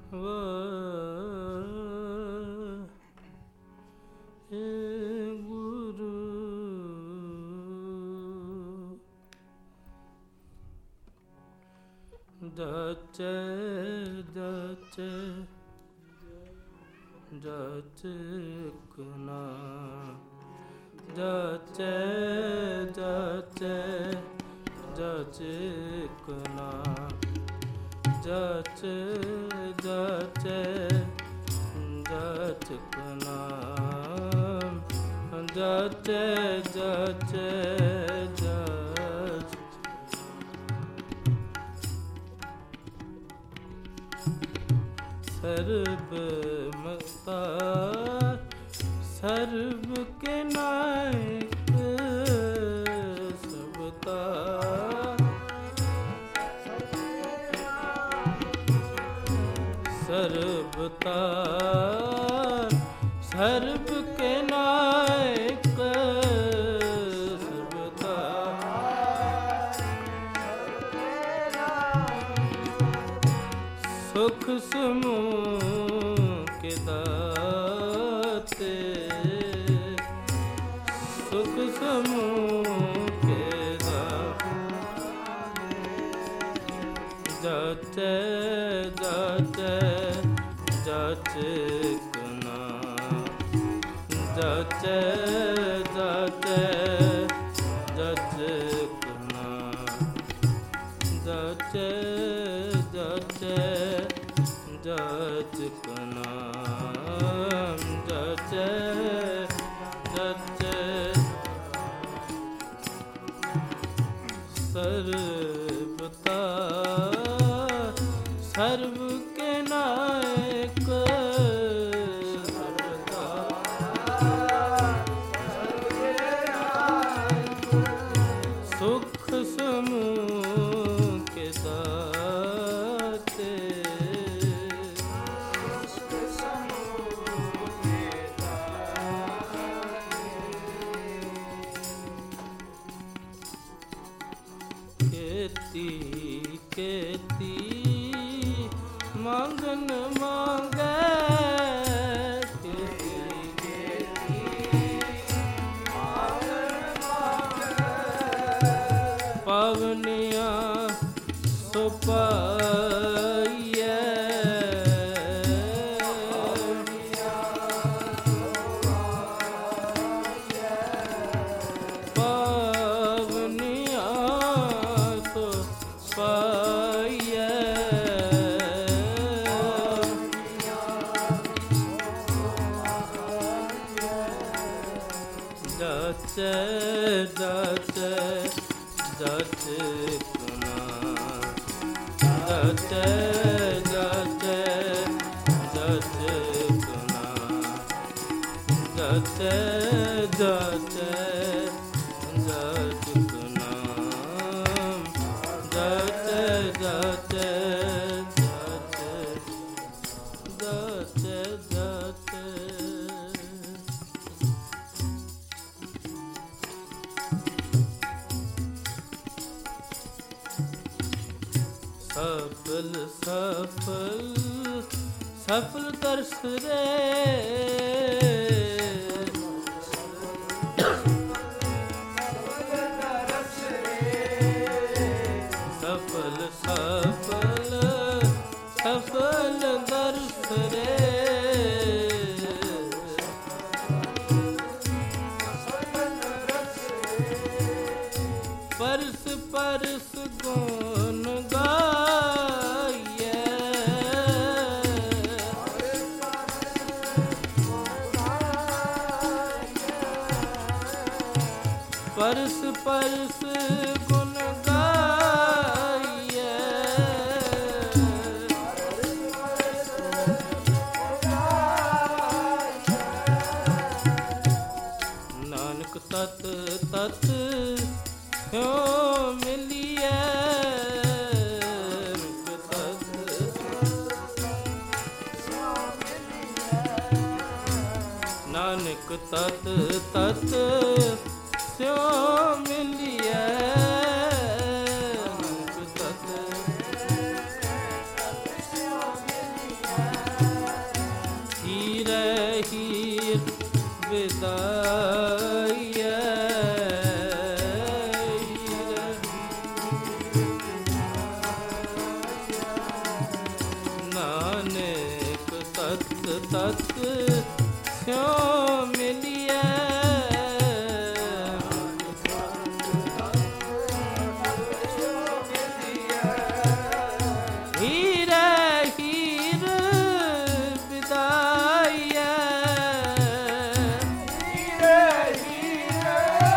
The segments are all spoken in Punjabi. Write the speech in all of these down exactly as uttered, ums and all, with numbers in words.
Dache, dache, dache kuna. Dache, dache, dache kuna. Dache, dache, dache kuna. Dache, dache, dache. ਸਰਬ ਮਤਾ ਸਰਬ ਕੇ ਨਾਇਕ ਸਬਤਾ ਸਰਬਤਾ ਸਰਬ ਕੇ ਨਾਇਕ ਸਬਤਾ ਸੁਖ ਸਮੂਹ ਕੇ ਦਾਤੇ ਸੁਖ ਸਮੂਹ ਕੇ ਦਾਤੇ ਦਾਤੇ ਦਾਤੇ ਕਨਾ ਦਾਤੇ ਦਾਤੇ ਦਾਤੇ ਕਨਾ ਦਾਤੇ ਦਾਤੇ ਦਾਤੇ ਕਨਾ ਦਾਤੇ ਦਾਤੇ ਸਰਬਤਾ ਸਰਬ ਕੇ ਨਾਇਕ ਸਰਬਤਾ ਸਰਬ ਕੇ ਨਾਇਕ ਸੁਖ ਸਮੂਹ ਕੇ ਦਾਤੇ ਕੇਤੀ ਕੇਤੀ ਮੰਗਨ ਮੰਗੈ ਕੇਤੀ ਕੇਤੀ ਮੰਗਨ ਮੰਗੈ ਪਵਨੀਆਂ ਸੋ ਪਾਈਐ ਪਵਨੀਆਂ ਸੋ ਪਾਈਐ ਦਾਤੇ ਦਾਤੇ ਦਾਤੇ ਕੁਨਾ ਦਾਤੇ ਦਾਤੇ ਦਾਤੇ ਕੁਨਾ ਦਾਤੇ ਦਾਤੇ ਦਾਤੇ ਕੁਨਾ ਦਾਤੇ ਦਾਤੇ ਦਾਤੇ ਦਾਤੇ ਸਫਲ ਸਫਲ ਸਫਲ ਦਰਸ ਰੇ ਸਫਲ ਸਫਲ ਸਫਲ ਦਰਸ ਰੇ ਪਰਸ ਪਰਸ ਗੁਣ ਗਾਈਐ ਪਰਸ ਪਰਸ ਗੁਣ ਗਾਈਐ ਨਾਨਕ ਤਤ ਤਤ ਕਿਉ ਮਿਲੀਐ ਨਾਨਕ ਤਤ ਤਤ ਸਿਉ ਮਿਲੀਐ ਨਾਨਕ ਤਤ ਸਿਉ ਮਿਲਿਐ। ਹੀਰੇ ਹੀਰ ਵਿਦਾਈਐ। ਹੀਰੇ ਹੀਰ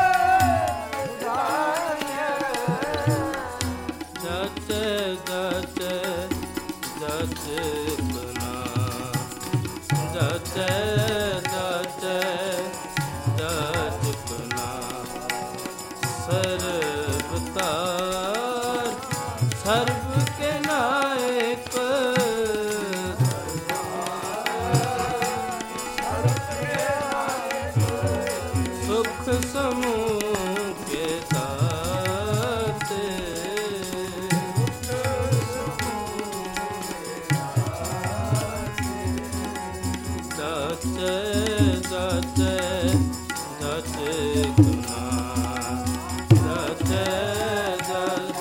ਵਿਦਾਈਐ। ਜਚੈ ਜਚੈ ਜਚਕਨਾ ਜਚੈ ਜਚੈ ਜਚਕਨਾ ਸਰਬ ਤਾਰ ਸਰਬ ਕੇ ਨਾਇਕ। ਸੁਖ ਸਮੂਹ ਕੇ ਦਾਤੇ। ਜਚੈ ਜਚੈ ਜਚਕਨਾ ਜਚੈ ਜਚੈ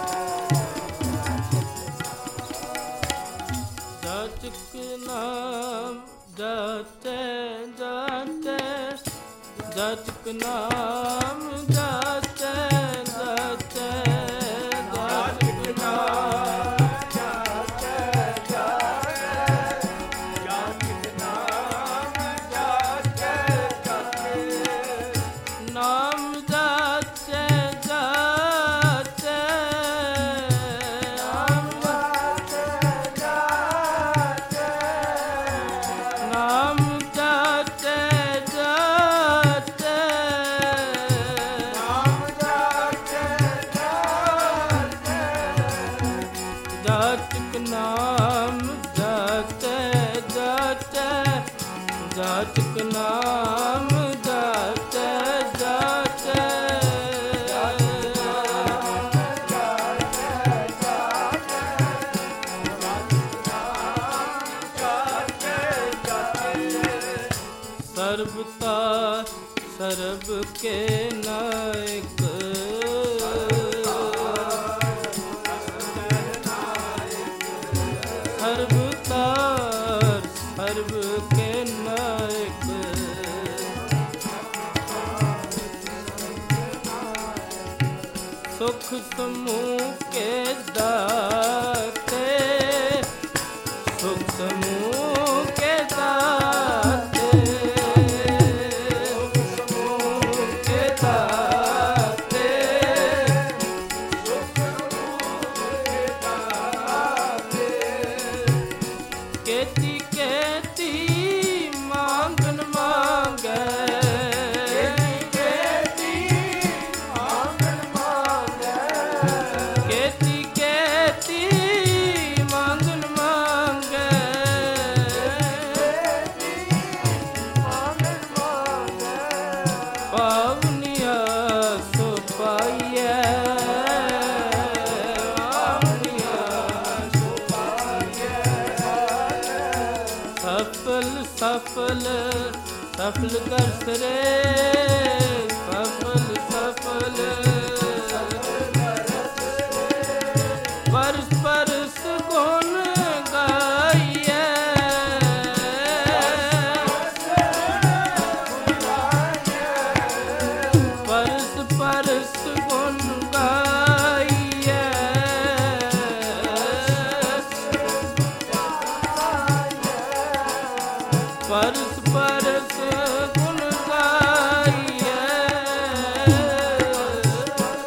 ਜਚਕ ਨਾਮ ਜਚੈ ਜਚੈ ਜਚਕ ਨਾਮ ਜਚੈ ਜਚੈ ਜਚਕ ਨਾਮ ਨਾਮ ਜਚੈ ਜਚੈ ਨਾਮ ਜਚੈ ਜਚੈ ਨਾਮ ਜਚੈ ਜਚਕ ਨਾਮ ਜਚੈ ਜਚੈ ਜਚਕ ਨਾਮ ਜਚੈ ਜਚੈ ਸਰਬਤਾ ਸਰਬ ਕੇ ਨਾਇਕ। ਸਰਬਤਾ ਸਰਬ ਕੇ ਨਾਇਕ। ਸੁਖ ਸਮੂਹ ਕੇ ਦਾਤੇ। ਸੁਖ ਸਮੂਹ ਕੇ ਦਾਤੇ। ਸੁਖ ਸਮੂਹ ਕੇ ਦਾਤੇ। ਸੁਖ ਸਮੂਹ ਕੇ ਦਾਤੇ। ਕੇਤੀ ਕੇਤੀ ਮੰਗਨ ਮੰਗੈ। ਕੇਤੀ ਕੇਤੀ ਮੰਗਨ ਮੰਗੈ। ਪਾਵਨੀਆ ਸੋ ਪਾਈਐ। ਪਾਵਨੀਆ ਸੋ ਪਾਈਐ। ਸਫਲ ਸਫਲ ਸਫਲ ਕਰ ਸਰੇ। ਸਫਲ ਸਫਲ ਪਰਸ ਪਰਸ ਗੁਣ ਗਾਈਐ। ਪਰਸ ਪਰਸ ਗੁਣ ਗਾਈਐ। ਪਰਸ ਪਰਸ ਗੁਣ ਗਾਈਐ।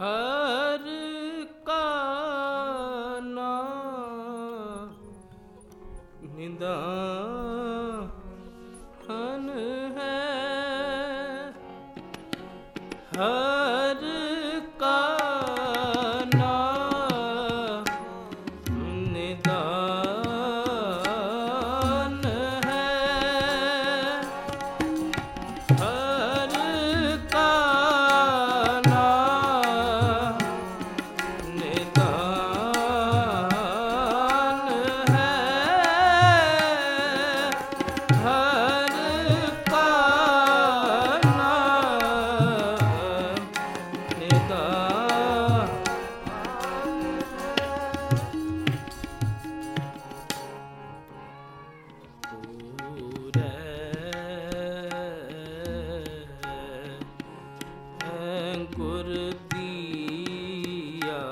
हर का नाम निदान है, हर का नाम निदान है, हर का गुर दिया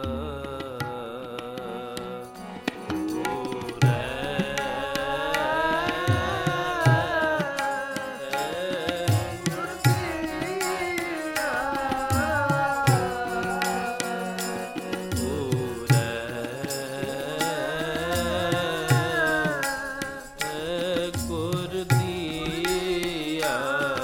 गुर दिया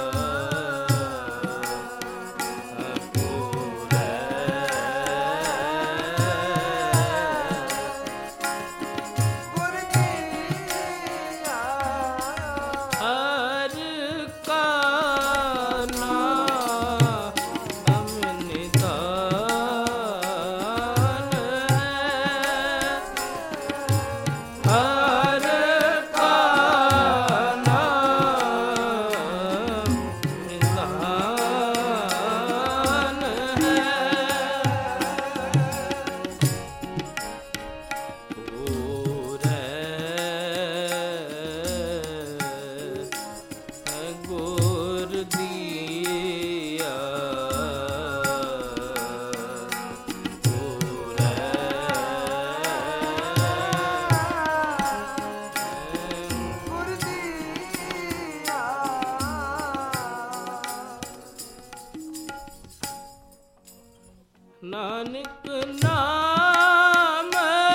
नानक नाम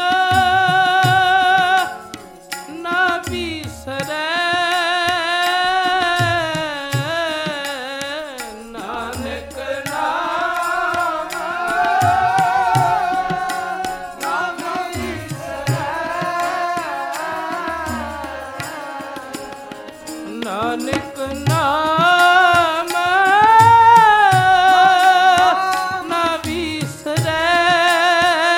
ना बिसरै, नानक नाम ना बिसरै, नानक नाम ना बिसरै।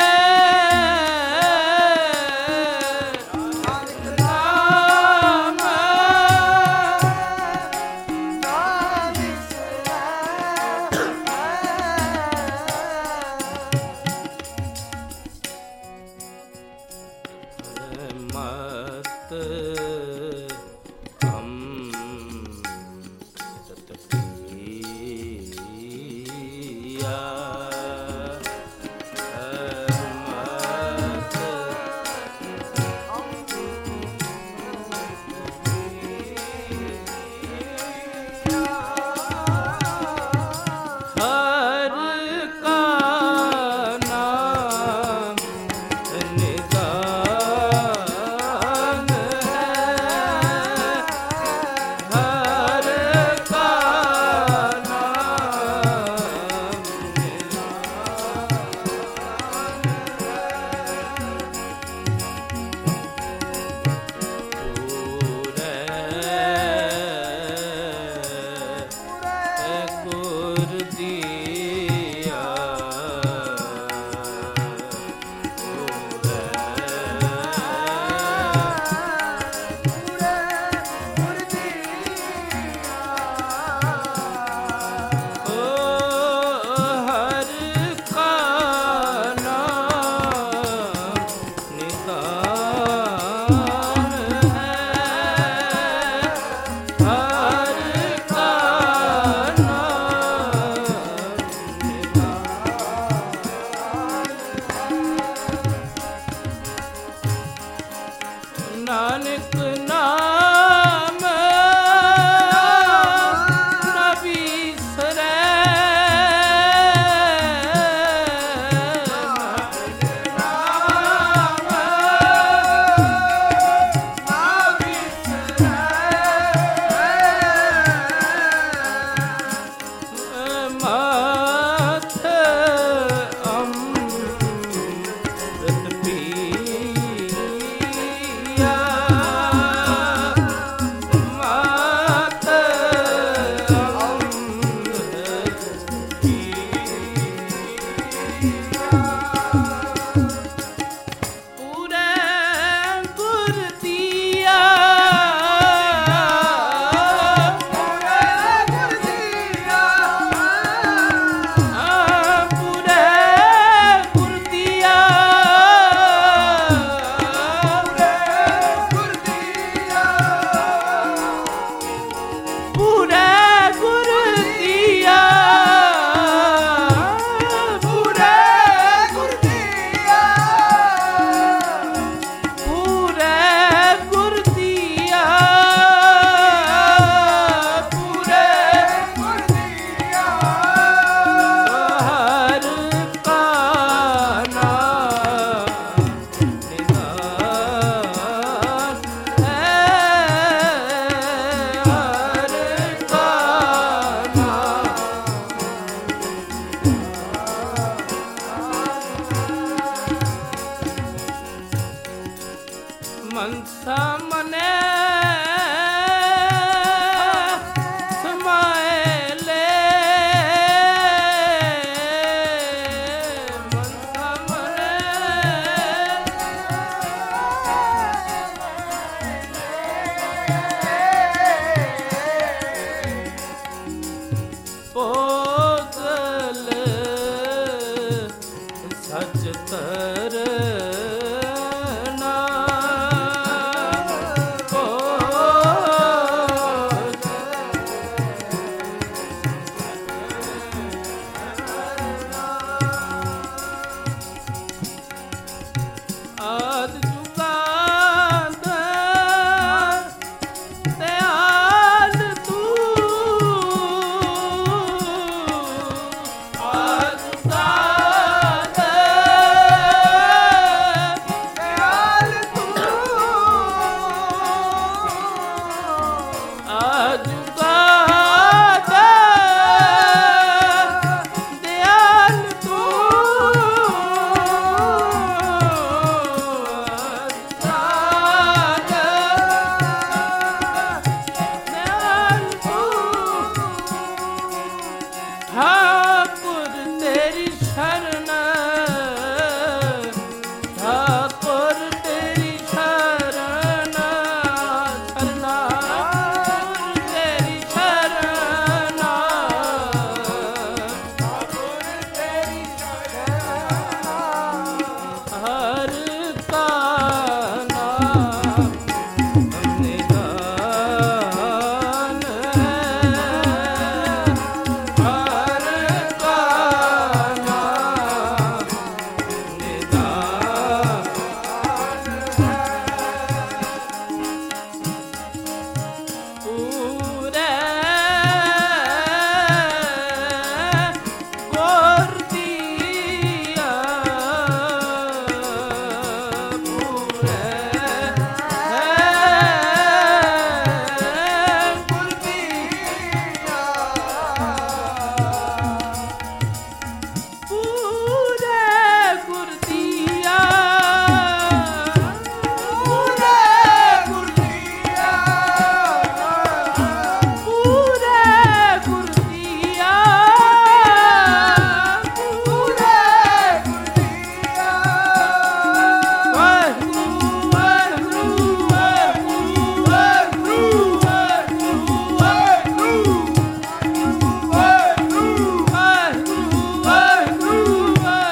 ਸ਼ਰਨ ਠਾਕੁਰ ਤੇਰੀ ਸ਼ਰਨ ਸਰਨਾ ਤੇਰੀ ਸ਼ਰਨ ਠਾਕੁਰ ਤੇਰੀ ਸ਼ਰਨ ਹਰ ਕਾ ਨਾਮ ਨਿਦਾਨ ਹੈ ਹਰ ਕਾ ਨਾਮ ਨਿਦਾਨ ਪੂਰੇ ਗੁਰ ਦੀਆ ਪੂਰੇ ਗੁਰ ਦੀਆ ਪੂਰੇ ਗੁਰ ਦੀਆ ਪੂਰੇ ਗੁਰ ਦੀਆ ਪੂਰੇ ਗੁਰ ਦੀਆ ਪੂਰੇ ਗੁਰ ਦੀਆ ਵਾਹਿਗੁਰੂ ਵਾਹਿਗੁਰੂ ਵਾਹਿਗੁਰੂ ਵਾਹਿਗੁਰੂ ਵਾਹਿਗੁਰੂ ਵਾਹਿਗੁਰੂ ਵਾਹਿਗੁਰੂ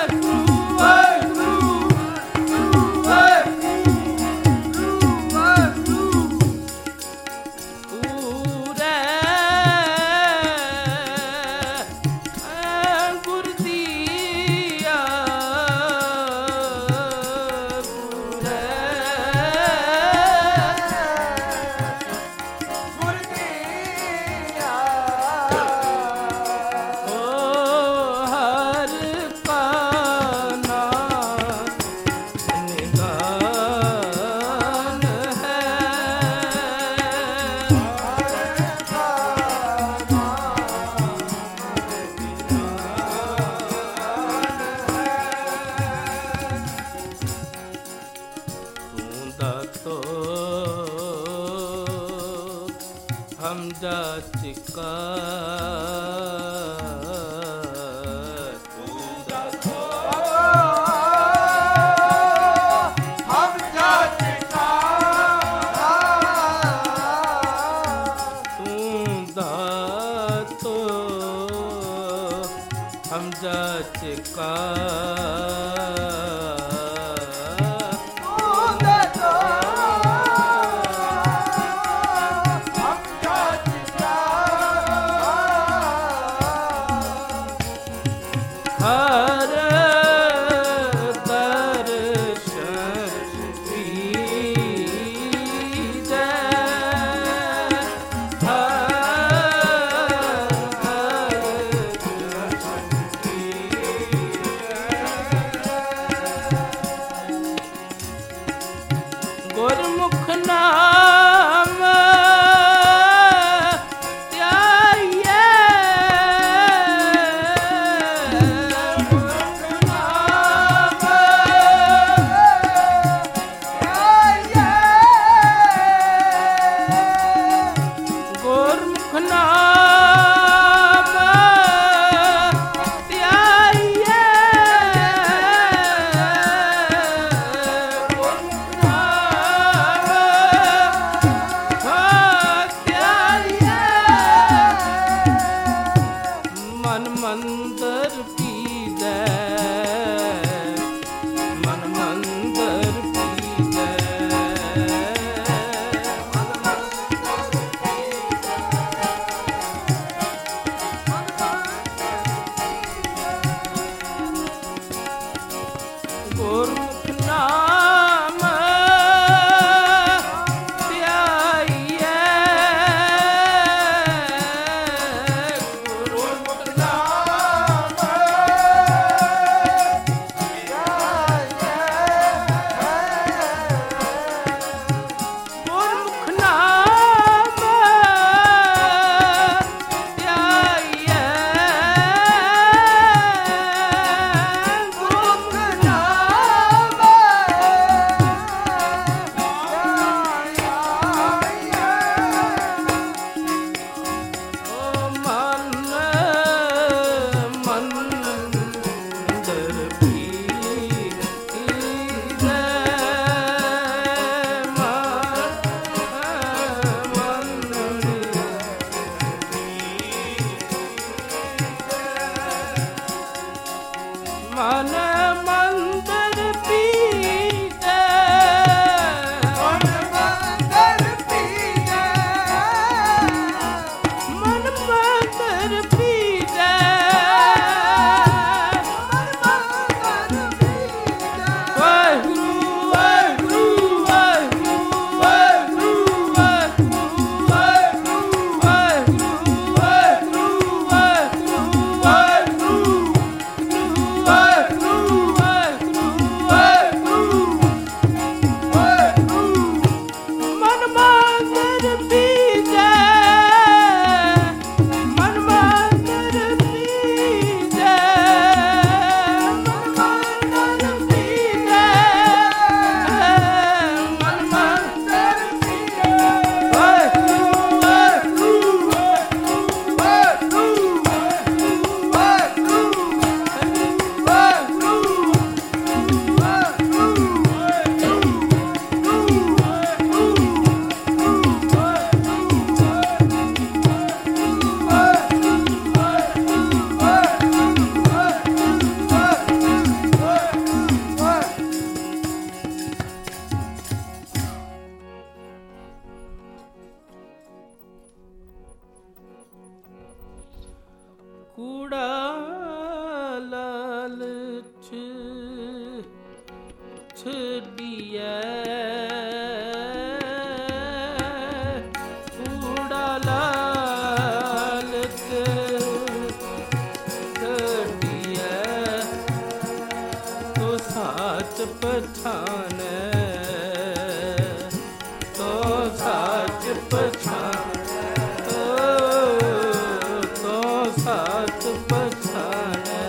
ਹਮ ਜਾਚਿਕਾ ਤੂੰ ਦਾਤੋ ਹਮ ਜਾਚਿਕਾ ਤੂੰ ਦਾਤੋ ਹਮ ਜਾਚਿਕਾ ਹਰ ਦਰਸ਼ਨ ਦੀਜੈ ਹਰ ਦਰਸ਼ਨ ਦੀਜੈ ਗੁਰਮੁਖ ਨਾਮ ਗੁਰਮੁਖ ਨਾਮ ਧਿਆਈਐ ਗੁਰਮੁਖ ਨਾਮ ਧਿਆਈਐ ਮਨ ਮੰਦਰ ਪੀਜੈ ਮਨ ਮੰਦਰ ਪੀਜੈ ਗੁਰਮੁਖ ਨਾਮ ਧਿਆਈਐ ਗੁਰਮੁਖ ਨਾਮ ਪਛਾਨੈ, ਤੋ ਸੱਚ ਪਛਾਨੈ, ਤੋ ਸੱਚ ਪਛਾਨੈ,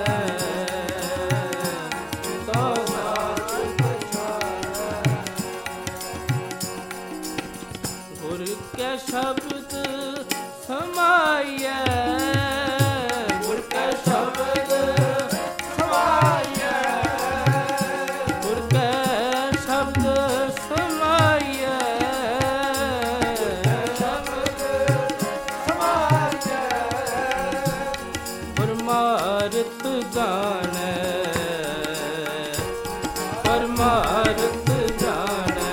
ਤੋ ਸੱਚ ਪਛਾਨੈ। ਗੁਰ ਕੈ ਸ਼ਬਦ ਸਮਾਈਐ, ਗੁਰ ਕੈ ਸ਼ਬਦ ਸਮਾਈਐ, ਗੁਰ ਕੈ ਸ਼ਬਦ ਸਮਾਈਐ, ਸ਼ਬਦ ਸਮਾਈਐ, ਪਰਮਾਰਥ ਜਾਣੈ, ਪਰਮਾਰਥ ਜਾਣੈ,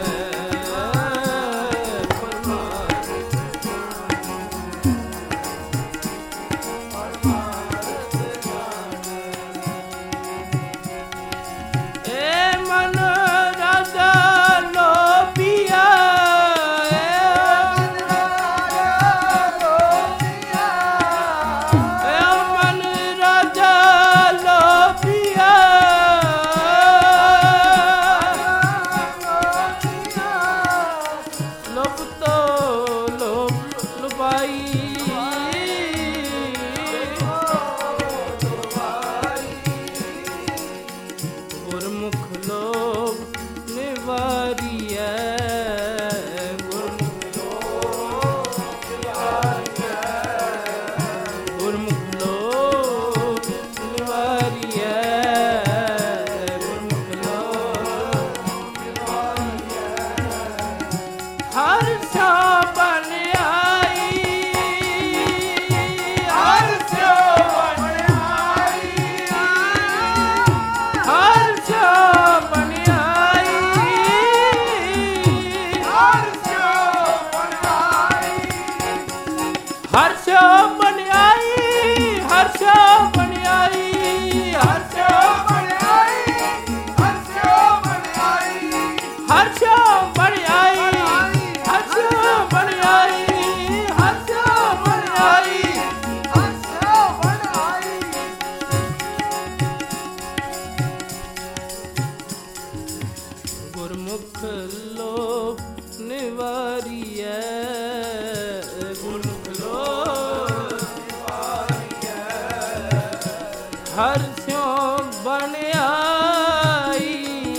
ਗੁਰਮੁਖ ਲੋਭ ਨਿਵਾਰੀਐ, ਗੁਰਮੁਖ ਲੋਭ ਨਿਵਾਰੀਐ, ਹਰਿ ਸਿਉ ਬਣ ਆਈ,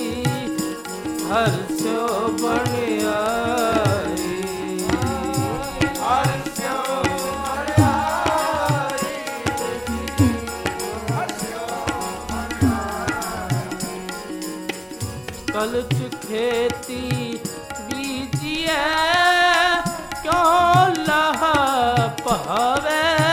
ਹਰਿ ਸਿਉ ਬਣ ਆਈ, ਹਰਿ ਸਿਉ ਬਣ ਆਈ, ਹਰਿ ਸਿਉ ਬਣ ਆਈ। ਕਲਚ ਖੇਤੀ ਬੀਜੀਐ, ਕਿਉ ਲਾਹ ਪਾਵੈ,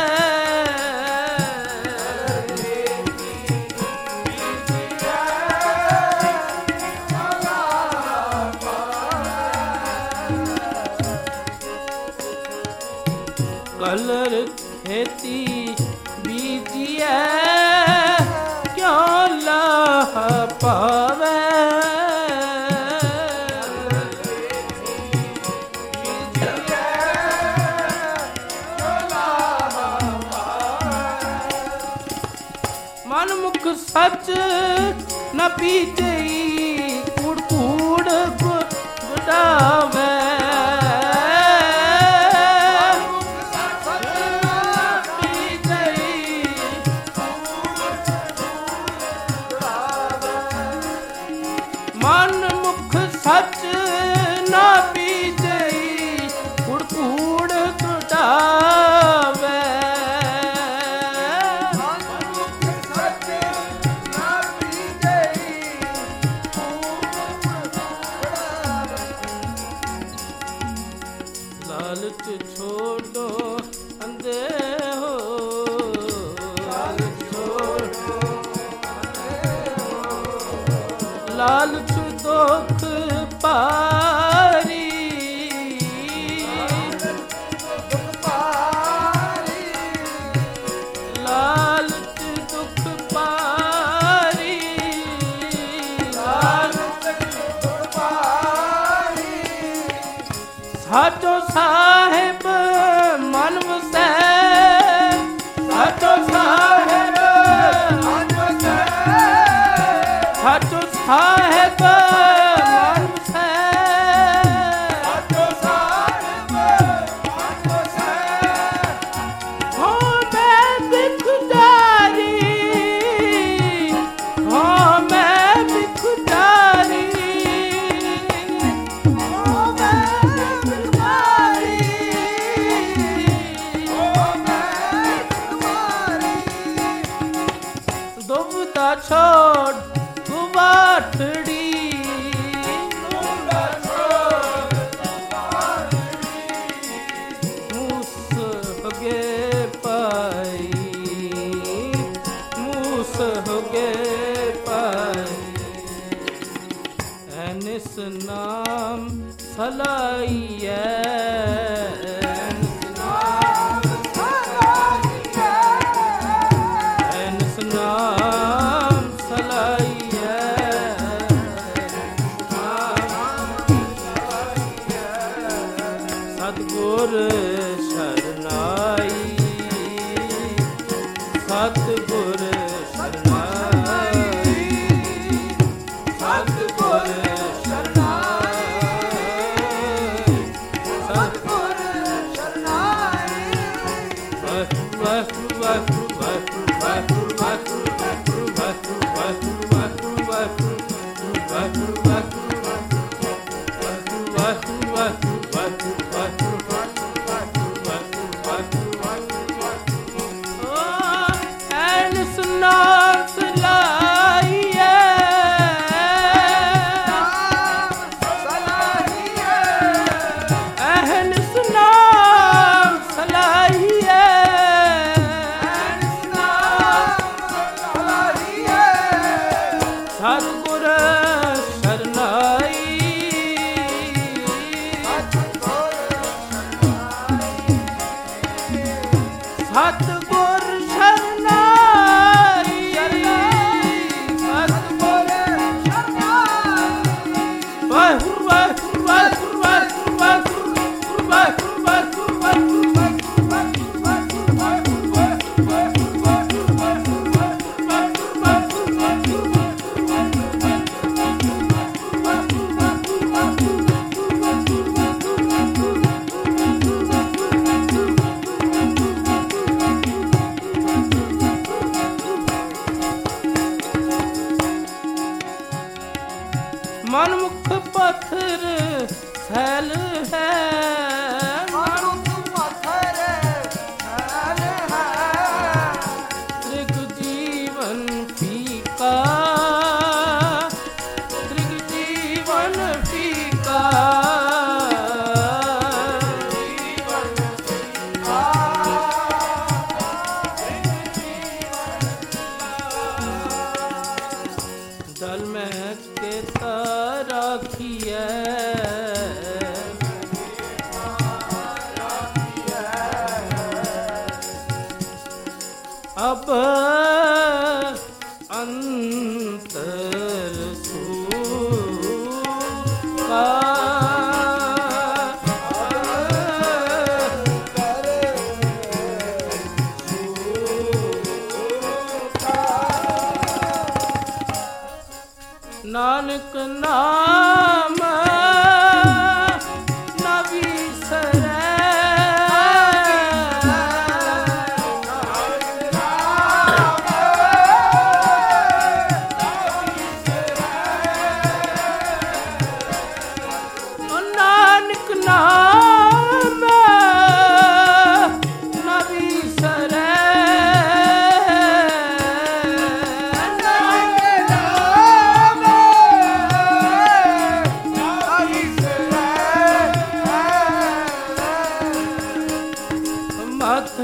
ਕਲਰ ਖੇਤੀ ਬੀਜੀਐ, ਕਿਉ ਲਾਹ ਪਾਵੈ, ਮਨ ਮੁਖ ਸੱਚ ਨ ਪੀਜਈ, ਕੂੜ ਕੂੜ ਗੁਡਾਵੈ, ਮਨ ਮੁਖ ਸੱਚ ਨ ਪੀਜਈ, ਕੂੜ ਕੂੜ ਗੁਡਾਵੈ, ਲਾਲਚ ਛੋੜੋ ਅੰਧੇ ਹੋ, ਲਾਲਚ ਛੋੜੋ ਅੰਧੇ ਹੋ, ਲਾਲਚ ਦੁਖ ਭਾਰੀ, ਦੁਖ ਭਾਰੀ, ਲਾਲਚ ਦੁਖ ਭਾਰੀ, ਲਾਲਚ ਦੁਖ ਭਾਰੀ, ਸਾਚੋ ਸਾਹਿਬ ਮਨ ਵਸੈ, ਸਾਚੋ ਸਾਹਿਬ ਮਨ ਵਸੈ, ਸਾਚੋ ਸਾਹਿਬ ਮਨ ਵਸੈ ਸਾਚੋ ਸਾਹਿਬ ਮਨ ਵਸੈ ਹੋ ਮੈਂ ਬਿਖੁਦਾਰੀ ਹੋ ਮੈਂ ਬਿਖੁਦਾਰੀ ਓ ਮੈਂ ਬਿਮਾਰੀ ਓ ਮੈਂ ਬਿਮਾਰੀ ਦੁਬਦਾ ਛੋੜ ਗੁਵਾਠੜੀ ਮੁੰਡਾ ਛੋੜ ਮੂਸ ਹੋਗੇ ਪਾਈ ਮੂਸ ਹੋਗੇ ਪਾਈ ਐਨਿਸ ਨਾਮ ਸਲਾਈਐ ਐਨਿਸ ਨਾਮ ਐਨਿਸ ਨਾਮ ਸਲਾਈਐ ਸਤਿਗੁਰ ਸ਼ਰਨਾਈ ਸਤਿਗੁਰ ਸ਼ਰਨਾਈ ਸਤਿਗੁਰ ਸ਼ਰਨਾਈ ਸਤਿਗੁਰ ਸ਼ਰਨਾਈ ਵਾਹਿਗੁਰੂ ਵਾਹਿਗੁਰੂ ਵਾਹਿਗੁਰੂ ਵਾਹਿਗੁਰੂ ਵਾਹਿਗੁਰੂ ਵਾਹਿਗੁਰੂ ਵਾਹਿਗੁਰੂ ਵਾਹਿਗੁਰੂ ਵਾਹਿਗੁਰੂ ਵਾਹਿਗੁਰੂ ਵਾਹਿਗੁਰੂ ਐਨਿਸ ਨਾਮ ਸਲਾਹੀਐ ਸਲਾਹੀਏ ਐਨਿਸ ਨਾਮ ਸਲਾਹੀਐ ਸਲਾਹੀਏ ਸਤਿਗੁਰ ਸ਼ਰਨਾਈ ਸਤਿਗੁਰ ਸ਼ਰਨਾਈ ਸਤਿਗੁਰ ਵਾਹਿਗੁਰੂ ਵਾਹਿਗੁਰੂ ਵਾਹਿਗੁਰੂ ਵਾਹਿਗੁਰੂ ਵਾਹਿਗੁਰੂ ਵਾਹਿਗੁਰੂ ਮਨ ਮੁਖ ਪੱਥਰ ਸੈਲ ਹੈ ਮਾਰੂ ਤੂੰ ਮਥਰ ਹਾਲ ਹੈ ਤ੍ਰਿਗ ਜੀਵਨ ਫੀਕਾ ਤ੍ਰਿਗ ਜੀਵਨ ਫੀਕਾ ਦਲ ਮਹਿ ਕੇ ਰਾਖੀਐ ਅਬ ਅੰਤਰ ਸੂਕਾ ਨਾਨਕ ਨਾਮ ਨਾ ਵਿਸਰੈ ਓ ਨਾਨਕ ਨਾਮ ਨਾ ਵਿਸਰੈ ਮਥ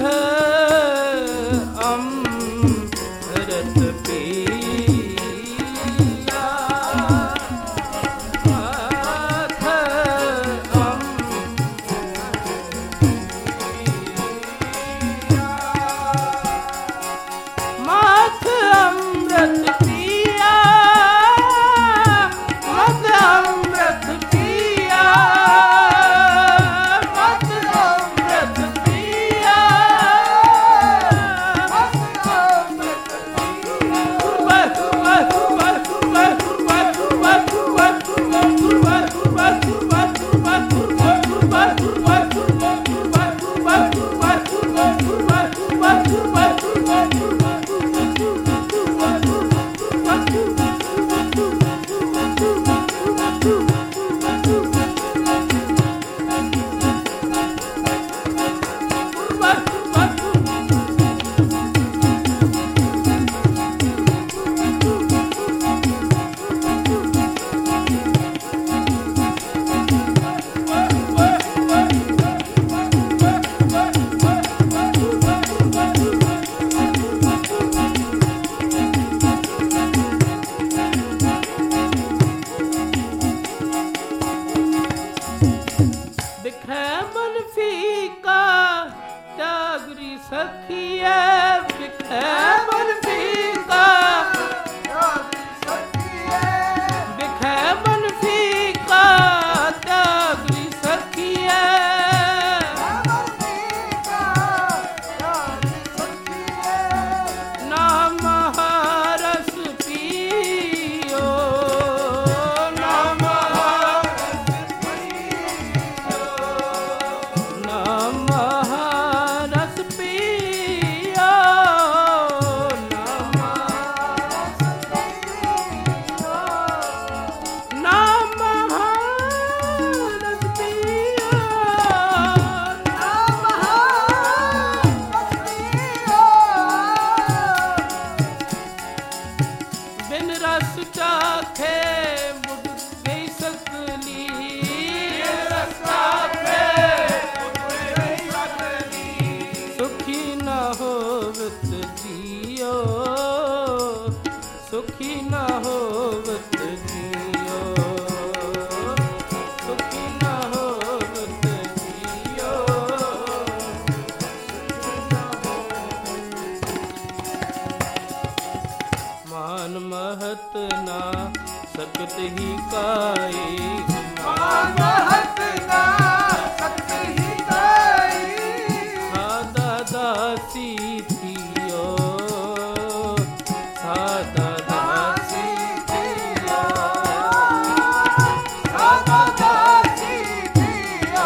ਅੰਮ੍ਰਿਤ ਪੀਆ ਮਥ ਮਥ ਅੰਮ੍ਰਿਤ ਪੀਆ ਮਥ ਅੰਮ੍ਰਿਤ ਪੀਆ ਮਥ ਅੰਮ੍ਰਿਤ ਪੀਆ ਮਥ ਅੰਮ੍ਰਿਤ ਪੀਆ ਸੁਖੀ ਨਾ ਹੋਵਤ ਜੀਓ, ਸੁਖੀ ਨਾ ਹੋਵਤ ਜੀਓ। ਮਾਨ ਮਹਤ ਨਾ ਸਕਤ ਹੀ ਕਾਈ, ਮਾਨ ਮਹਤ ਨਾ ਸਕਤ ਹੀ ਕਾਈ। ਸਾਦਾ ਦਾਸੀ ਥੀਓ, ਸਾਦਾ ਦਾਸੀ ਥੀਓ, ਸਾਦਾ ਦਾਸੀ ਥੀਓ,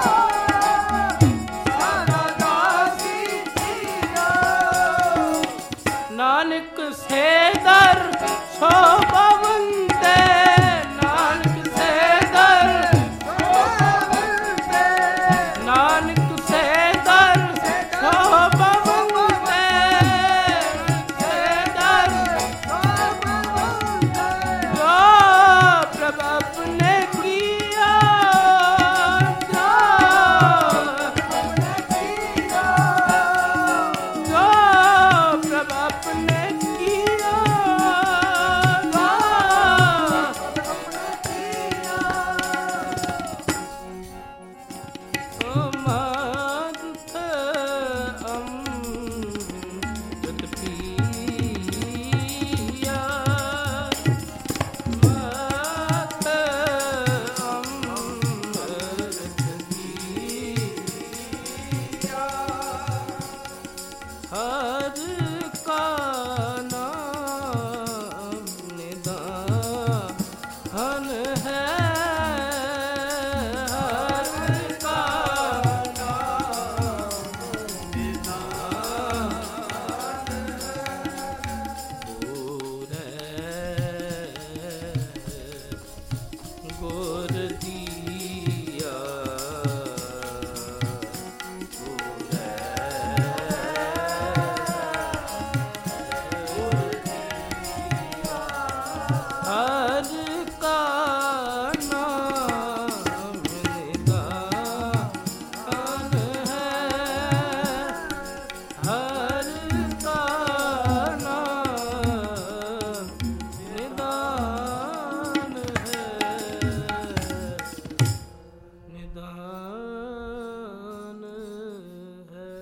ਸਾਦਾ ਦਾਸੀ ਥੀਓ। ਨਾਨਕ ਸੇ ਦਰ ਸ਼ੋਭਵੰਤੇ, ਨਾਨਕ ਸੇ ਦਰ, ਨਾਨਕ ਸੇ ਦਰ ਸ਼ੋਭਵੰਤੇ, ਸੇ ਦਰ ਜੋ ਪ੍ਰਭ ਆਪਣੇ ਕੀਆ, ਜੋ ਪ੍ਰਭ ਆਪਣੇ ਕੀਆ, ਅਮਰਤ ਅੰਮ੍ਰਿਤ ਪੀਆ, ਮਤ ਅੰਮ੍ਰਿਤ ਪੀਆ। ਹਰ ਕਾ ਨਾਮ ਨਿਦਾਨ ਹੈ, ਹਰ ਕਾ ਨਾਮ ਨਿਦਾਨ ਪੂਰੇ ਗੁਰ ਦੀਆ, ਹਰ ਕਾ ਨਾਮ ਨਿਦਾਨ ਹੈ, ਹਰ ਕਾ ਨਾਮ ਨਿਦਾਨ ਹੈ, ਨਿਦਾਨ ਹੈ।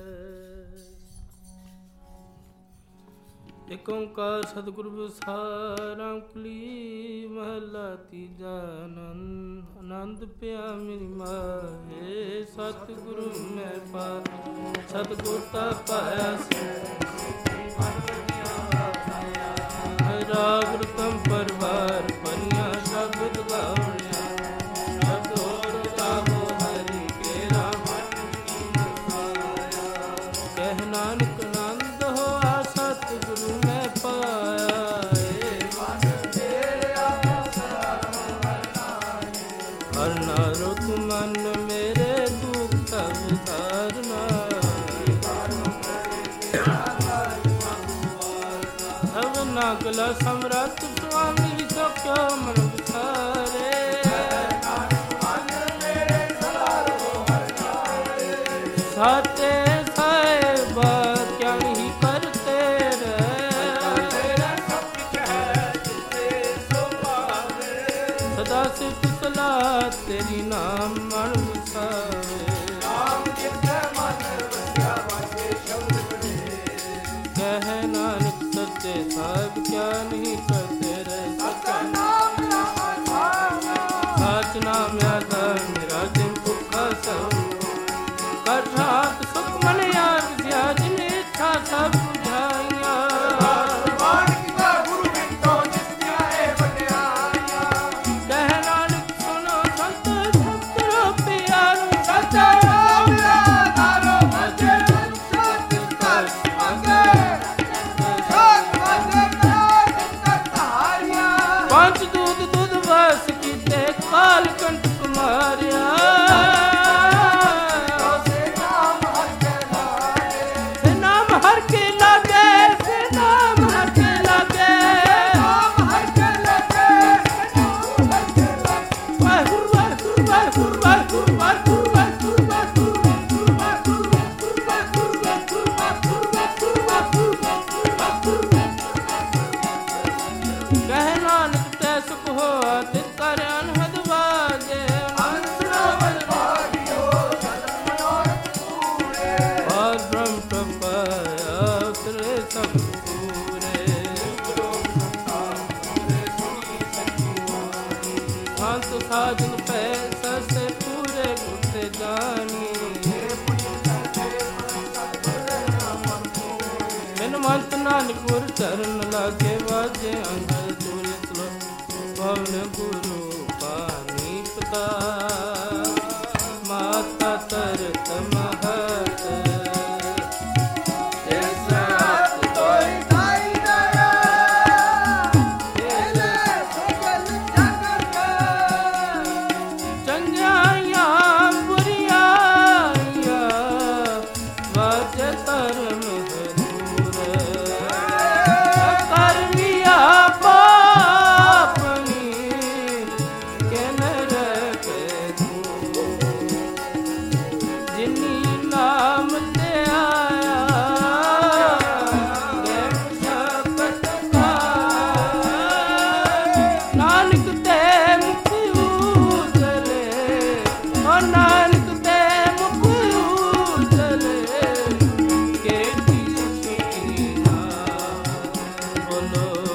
ਏਕ ਓੰਕਾਰ ਸਤਿਗੁਰੂ ਵਿਸਾਰਾ ਕੁਲੀ ਮਹਲਾ ਤੀਜਾ। ਆਨੰਦ ਆਨੰਦ ਪਿਆ ਮੇਰੀ ਮਾਏ, ਸਤਿਗੁਰੂ ਮੈਂ ਪਾਇਆ, ਸਤਿਗੁਰ ਤਾ ਪਾਇਆ ਰਾਗ ਰਤਮ ਪਰਵਾਰ ਪਨੀਆ ਸ਼ਬਦ ਗਾਉਣਿਆ, ਸ਼ਬਦ ਹੋਰ ਗਾਵੋ ਹਰਿ ਕੇਰਾ ਮਨ ਕੀ ਵਸਾਇਆ। ਕਹਿ ਨਾਨਕ ਆਨੰਦ ਹੋਆ ਸਤਿਗੁਰੂ ਮੈਂ ਪਾਇਆ, ਏ ਮਨ ਮੇਰਾ ਹਰ ਨਾਰੋ ਤੁਮ ਮਨ ਮੇਰੇ ਦੁਖ ਸਭ ਤਾਰਨਾ, ਸਭਨਾ ਕਲਾ ਸਮਰੱਥ ਸੁਆਮੀ ਸੋ ਕਿਉ ਮਨ ਵਿਸਾਰੇ। ਸਾਤੇ ਸਾਹਿਬਾ ਕਿਆ ਨਹੀਂ ਕਰਤੇ ਰਹਿ, ਸਦਾ ਸਿਫਤ ਸਲਾਹ ਤੇਰੀ ਨਾਮ ਮਨ ਵਸਾਵੇ। ਕਹਿ ਨਾਨਕ ਸੱਚੇ ਸਾਹਿਬ ਕਿਆ ਨਹੀਂ ਕਰਤੇ ਰਹਿ, ਸੱਚਾ ਨਾਮ ਨਾਮ ਸੱਚ ਨਾਮ ਆਧਾਰ ਮੇਰਾ ਜਿਨ ਭੁੱਖਾ ਸਭ ਕਰ ਰਾਤ ਸੁਖ ਮਨ ਆਪ ਜਿਆ ਜਿਨ ਇੱਛਾ ਸਭ ਬੁਝਾਈਆਂ। ਮਾਨ ਕੀਤਾ ਗੁਰੂ ਮਿੱਟੋ ਜਿਸ ਦੀਆਂ ਇਹ ਵਡਿਆਈਆਂ। ਕਹਿ ਨਾਨਕ ਸੁਨੋ ਸੰਤ ਸਤਿ ਪਿਆਰੂ, ਸੱਚਾ ਨਾਮ ਆਧਾਰੋ ਭਜੇ ਸਤ ਕਰ ਮੰਗੇ, ਸਤ ਭਜੇ ਕਰ ਕਰਤਾ ਤਿਤ ਕਰ ਅਨਹਦ ਵਾਜੇ ਹੰਸ ਨਾਮ ਭਾਗਿਓ ਸਦਾ ਮਨੋਰਥ ਪੂਰੇ ਔਰ ਬ੍ਰਹਮ ਪ੍ਰਪਾਇਆ ਕਰੇ ਸਭ ਪੂਰੇ ਸੰਤ ਸਾਜਨ ਪੈ ਸਸੇ ਪੂਰੇ ਗੁੱਤੇ ਜਾਣੀ ਬਿਨ ਮੰਤ ਨਾਨਕ ਗੁਰ ਚਰਨ ਲਾਗੇ ਵਾਜੇ ਅੰਗਦ ਤੁਰਿ ਸਲੋ ਪਵਨ ਗੁਰੂ ਪਾਣੀ ਪਤਾ ਮਾਤਾ ਤਰਤ ਮਹਤ ਜਿਸ ਰਾਤ ਤੋਈ ਸਾਈ ਦਇਆ ਤੇਲੇ ਸਗਲ ਜਗਤ ਚੰਗਿਆਈਆਂ ਬੁਰੀਆਈਆਂ ਵਾਜੇ ਧਰਮ ਹਦੂਰ ਕਰਮੀਆ ਪਾਪਨੀ ਕਿਨ ਰਖੇ ਤੂੰ ਜਿਨੀ ਨਾਮ ਤੇ ਆਇਆ ਗੈਰ ਸ਼ਬਦ ਕਾ ਨਾਨਕ ਤੇ ਮੁਖ ਉਜਲੇ ਓ ਨਾਨਕ ਤੇ ਮੁਖ ਉਜਲੇ ਕੇਤੀ ਸੁਖੀ ਨਾ ਬੋਲੋ